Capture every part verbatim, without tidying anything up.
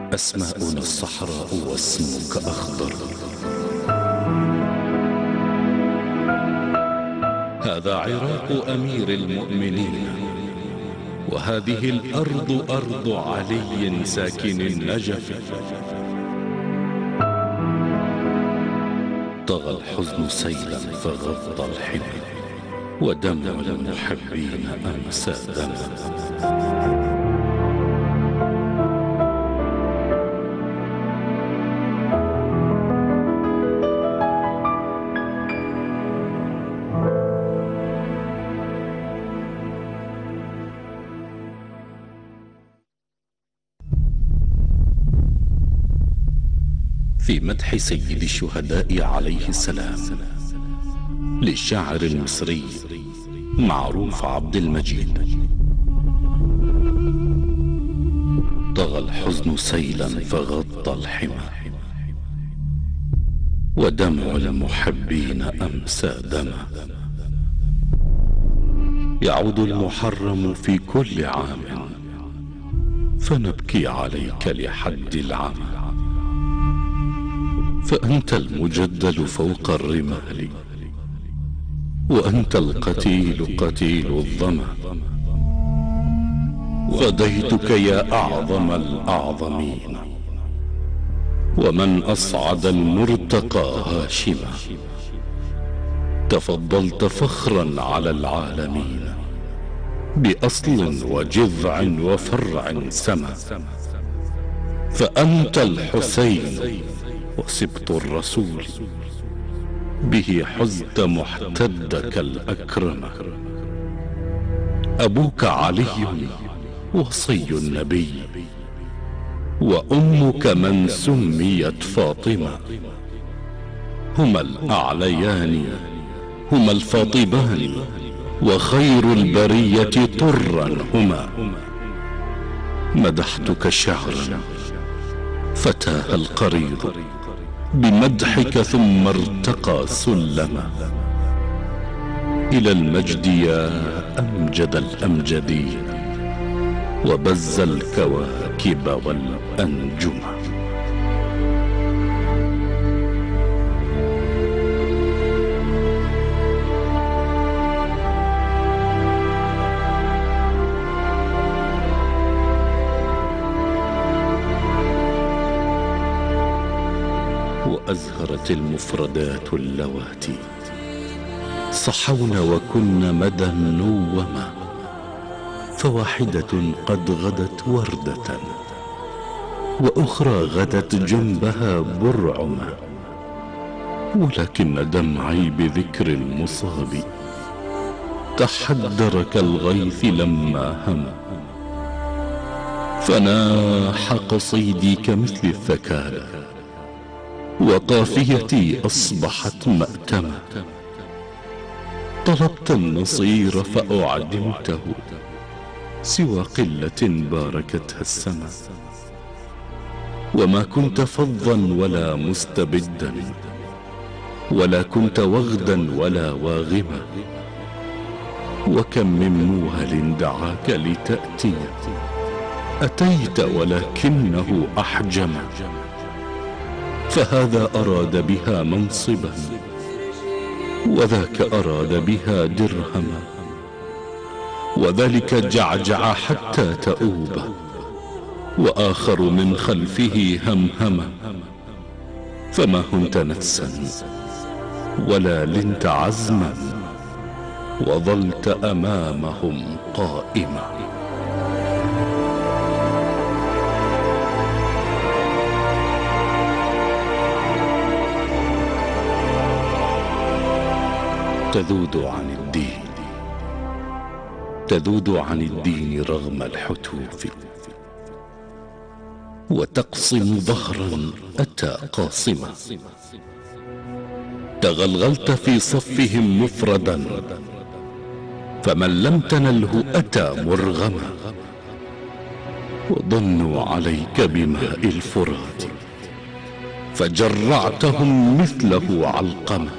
أسماؤنا الصحراء واسمك أخضر. هذا عراق أمير المؤمنين، وهذه الأرض أرض علي ساكن النجف. طغى الحزن سيلا فغض الحمى، ودمع المحبين أمسى دما. في مدح سيد الشهداء عليه السلام للشاعر المصري معروف عبد المجيد. طغى الحزن سيلا فغطى الحمى، ودمع المحبين أمسى دما. يعود المحرم في كل عام، فنبكي عليك لحد العمى. فأنت المجدل فوق الرمال، وأنت القتيل قتيل الظما. فديتك يا أعظم الأعظمين، ومن أصعد المرتقى هاشما. تفضلت فخرا على العالمين، بأصل وجذع وفرع سما. فأنت الحسين وسبط الرسول، به حزت محتدك الأكرم. أبوك علي وصي النبي، وأمك من سميت فاطمة. هما الأعليان هما الفاطبان، وخير البرية طرا هما. مدحتك شعرا فتاه القريض، بمدحك ثم ارتقى سلما. إلى المجد يا أمجد الأمجدين، وبز الكواكب والأنجم. وأزهرت المفردات اللواتي، صحونا وكن مدى نوما. فواحدة قد غدت وردة، وأخرى غدت جنبها برعما. ولكن دمعي بذكر المصاب تحدر كالغيث لما هم. فناح قصيدي كمثل الثكالى، وقافيتي أصبحت مأتمة. طلبت النصير فأعدمته، سوى قلة باركتها السما. وما كنت فظا ولا مستبدا، ولا كنت وغدا ولا واغما. وكم من موهل دعاك لتأتي، أتيت ولكنه أحجم. فهذا أراد بها منصبا، وذاك أراد بها درهما. وذلك جعجع حتى تؤوب، وآخر من خلفه همهما. فما هنت نفسا ولا لنت عزما، وظلت أمامهم قائما. تذود عن الدين، تذود عن الدين رغم الحتوف. وتقصم ظهرا أتى قاصما. تغلغلت في صفهم مفردا، فمن لم تنله أتى مرغما. وضنوا عليك بماء الفرات، فجرعتهم مثله علقما.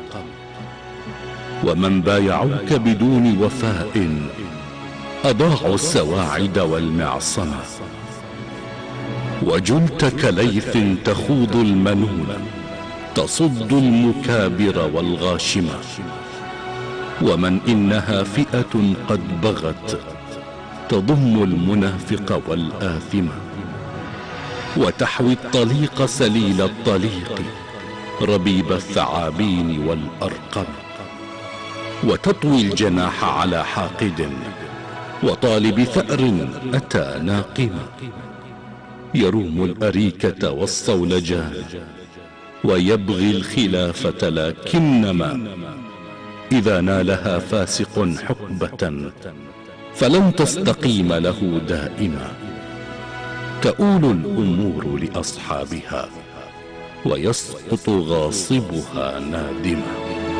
ومن بايعوك بدون وفاء، أضاعوا السواعد والمعصمة. وجلت كليث تخوض المنون، تصد المكابر والغاشمة. ومن إنها فئة قد بغت، تضم المنافق والآثمة، وتحوي الطليق سليل الطليق، ربيب الثعابين والأرقم، وتطوي الجناح على حاقد وطالب ثأر أتى ناقما، يروم الأريكة والصولجان ويبغي الخلافة، لكنما إذا نالها فاسق حقبة فلن تستقيم له دائما. تؤول الأمور لأصحابها ويسقط غاصبها نادما.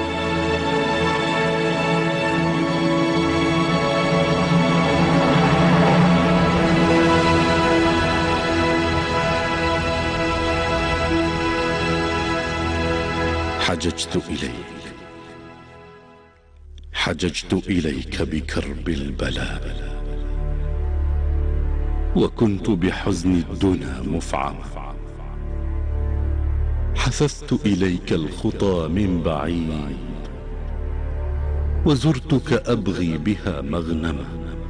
حججت إليك حججت إليك بكرب البلاء، وكنت بحزن الدنا مفعما. حثثت إليك الخطى من بعيد، وزرتك أبغي بها مغنما،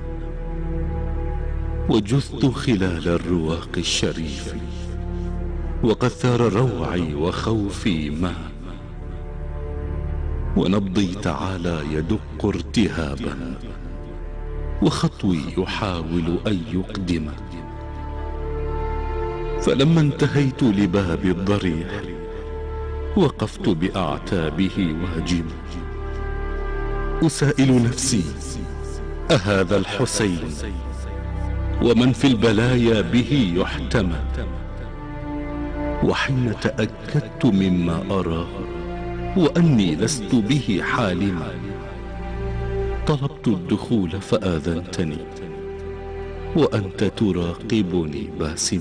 وجثت خلال الرواق الشريف، وقد ثار روعي وخوفي ما، ونبضي تعالى يدق ارتهابا، وخطوي يحاول أن يقدم. فلما انتهيت لباب الضريح وقفت بأعتابه واجما، أسائل نفسي أهذا الحسين ومن في البلايا به يحتمى؟ وحين تأكدت مما أراه وأني لست به حالما، طلبت الدخول فآذنتني وأنت تراقبني باسما.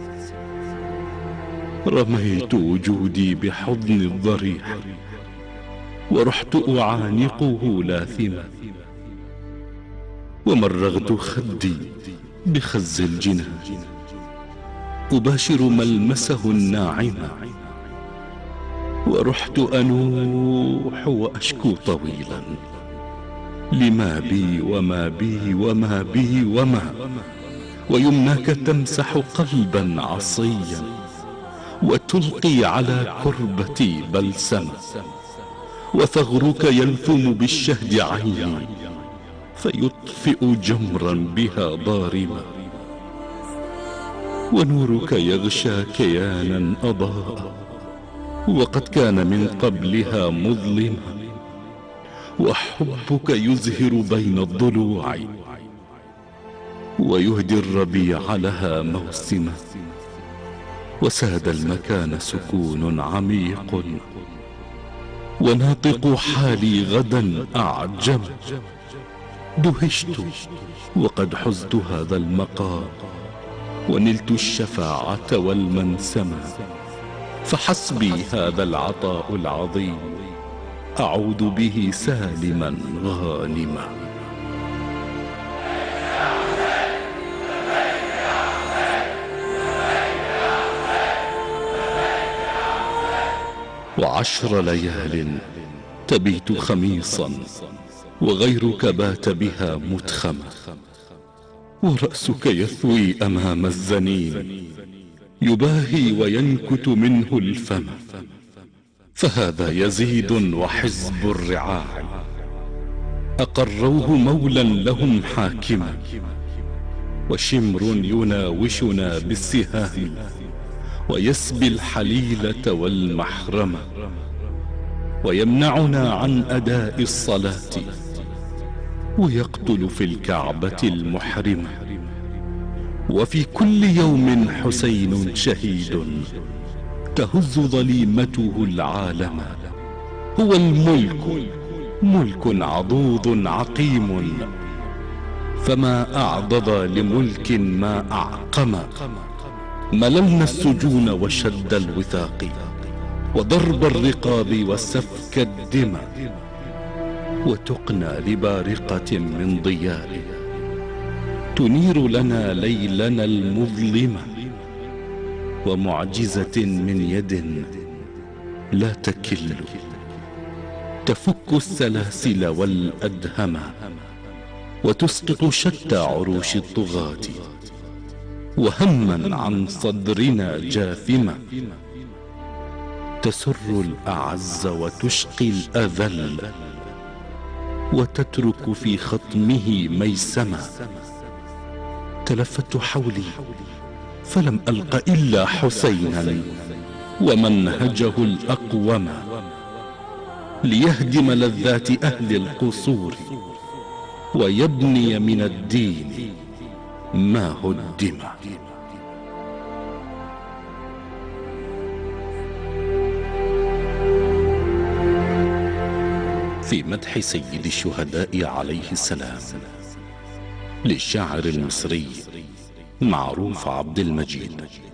رميت وجودي بحضن الضريح ورحت أعانقه لاثما، ومرغت خدي بخز الجنان أباشر ملمسه الناعمة، ورحت أنوح وأشكو طويلا لما بي وما بي وما بي وما، ويمناك تمسح قلبا عصيا وتلقي على كربتي بلسما، وثغرك يلثم بالشهد عيني فيطفئ جمرا بها ضارما، ونورك يغشى كيانا أضاء وقد كان من قبلها مظلما، وحبك يزهر بين الضلوع ويهدي الربيع لها موسما، وساد المكان سكون عميق وناطق حالي غدا أعجم. دهشت وقد حزت هذا المقام ونلت الشفاعة والمنسمة، فحسبي هذا العطاء العظيم أعود به سالما غانما. وعشر ليال تبيت خميصا وغيرك بات بها متخما، ورأسك يثوي أمام الزنين يباهي وينكت منه الفم، فهذا يزيد وحزب الرعاع أقروه مولا لهم حاكما، وشمر يناوشنا بالسهام ويسبي الحليلة والمحرمة، ويمنعنا عن أداء الصلاة ويقتل في الكعبة المحرمة. وفي كل يوم حسين شهيد تهز ظليمته العالم، هو الملك ملك عضوض عقيم، فما أعضض لملك ما أعقم. مللنا السجون وشد الوثاق وضرب الرقاب وسفك الدماء، وتقنى لبارقة من ضياء تنير لنا ليلنا المظلمة، ومعجزة من يد لا تكل، تفك السلاسل والأدهم وتسقط شتى عروش الطغاة، وهما عن صدرنا جاثمة تسر الأعز وتشقي الأذل، وتترك في خطمه ميسمة. تلفت حولي فلم ألق إلا حسينا ومنهجه الأقوم، ليهدم لذات أهل القصور ويبني من الدين ما هدم. في مدح سيد الشهداء عليه السلام للشاعر المصري معروف عبد المجيد.